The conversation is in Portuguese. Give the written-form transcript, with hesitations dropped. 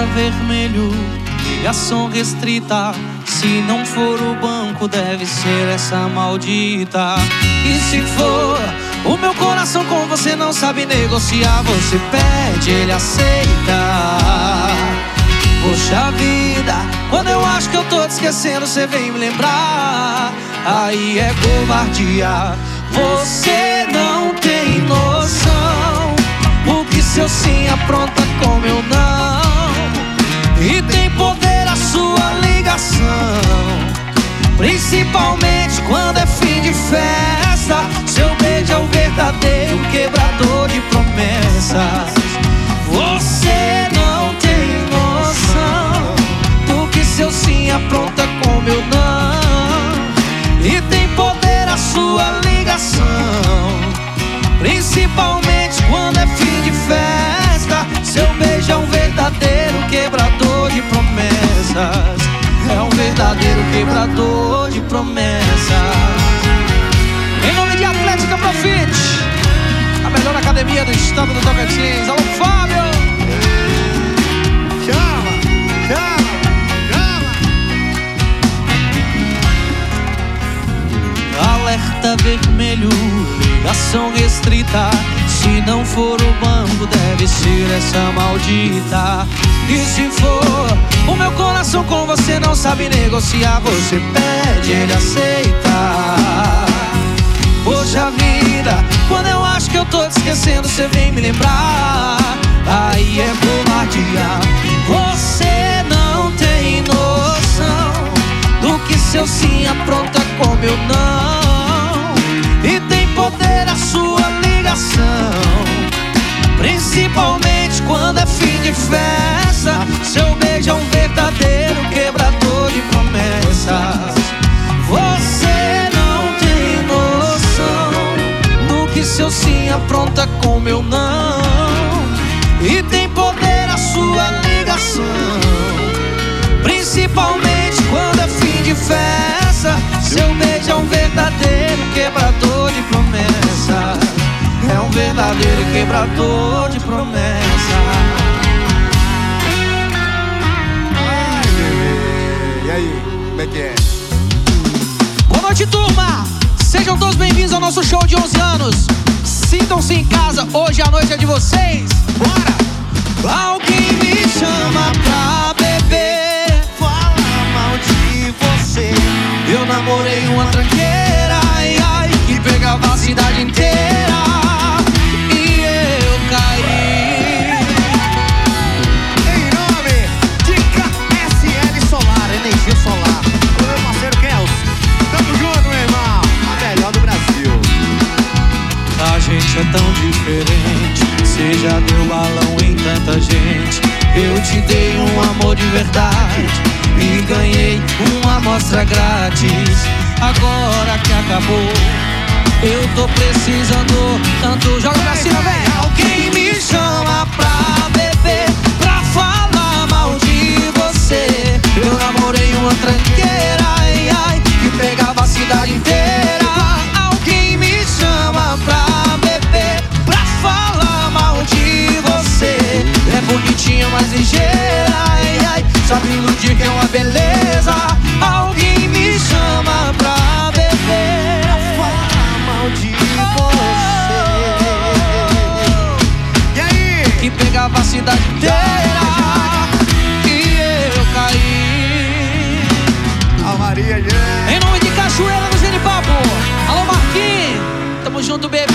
vermelho, ligação restrita. Se não for o banco, deve ser essa maldita. E se for, o meu coração com você não sabe negociar. Você pede, ele aceita. Poxa vida, quando eu acho que eu tô te esquecendo, você vem me lembrar. Aí é covardia. Você não tem noção o que seu sim apronta com meu não. E tem poder a sua ligação, principalmente quando é fim de festa. Seu beijo é o verdadeiro quebrador de promessas. Você não tem noção do que seu sim apronta com meu não. E tem poder a sua ligação, principalmente quando é fim de festa. Seu beijo é um verdadeiro quebrador de promessas. É um verdadeiro quebrador de promessas. Em nome de Atlética Profit, a melhor academia do estado do Tocantins. Alô, Fábio! Chama, chama, chama! Alerta vermelho, ligação restrita. Se não for o banco, deve ser essa maldita. E se for, o meu coração com você não sabe negociar. Você pede, ele aceita. Poxa vida, quando eu acho que eu tô te esquecendo, você vem me lembrar. Aí é covardia. Você não tem noção do que seu sim apronta com meu não. E tem poder a sua ligação, principalmente quando é fim de festa. Seu beijo é um verdadeiro quebrador de promessas. Você não tem noção do que seu sim apronta com meu não. E tem poder a sua ligação, principalmente quando é fim de festa. Seu beijo é um verdadeiro quebrador de promessas. É um verdadeiro quebrador de promessas. Ai, bebê. E aí, como é que é? Boa noite, turma! Sejam todos bem-vindos ao nosso show de 11 anos. Sintam-se em casa, hoje a noite é de vocês. Bora! Alguém me chama pra beber, Fala mal de você. eu namorei uma tranqueira, ai, ai, que pegava a cidade inteira. E eu caí. Em nome de KSL Solar, energia solar. Ô, meu parceiro Kelso, tamo junto, meu irmão. A melhor do Brasil. A gente é tão diferente, você já deu balão em tanta gente. Eu te dei um amor de verdade e ganhei uma amostra grátis. Agora que acabou, eu tô precisando tanto. Joga pra cima, vem! Alguém me chama pra beber, pra falar mal de você. Eu namorei uma tranqueira, ai, ai, que pegava a cidade inteira. Alguém me chama pra beber, pra falar mal de você. É bonitinha, mas ligeira, ai, ai, sabe iludir que é uma beleza. Alguém me chama pra beber, Pra falar mal de você. E aí? que pegava a cidade inteira. E eu caí. A Maria, gente. Em nome de Cachoeira do Genipapo. Alô, Marquinhos, tamo junto, bebê.